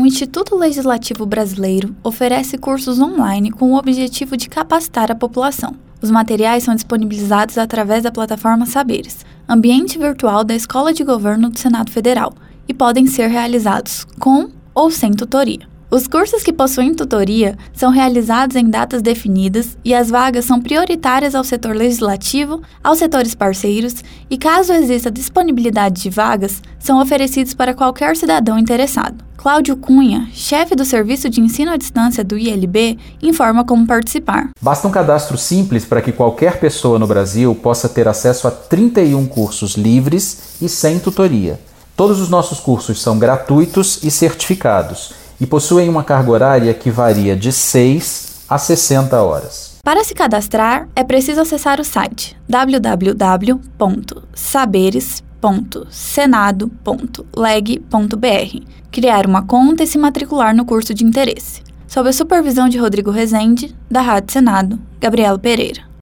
o Instituto Legislativo Brasileiro oferece cursos online com o objetivo de capacitar a população. Os materiais são disponibilizados através da plataforma Saberes, ambiente virtual da Escola de Governo do Senado Federal, e podem ser realizados com ou sem tutoria. Os cursos que possuem tutoria são realizados em datas definidas e as vagas são prioritárias ao setor legislativo, aos setores parceiros e, caso exista disponibilidade de vagas, são oferecidos para qualquer cidadão interessado. Cláudio Cunha, chefe do Serviço de Ensino à Distância do ILB, informa como participar. Basta um cadastro simples para que qualquer pessoa no Brasil possa ter acesso a 31 cursos livres e sem tutoria. Todos os nossos cursos são gratuitos e certificados e possuem uma carga horária que varia de 6 a 60 horas. Para se cadastrar, é preciso acessar o site www.saberes.senado.leg.br, criar uma conta e se matricular no curso de interesse. Sob a supervisão de Rodrigo Rezende, da Rádio Senado, Gabriela Pereira.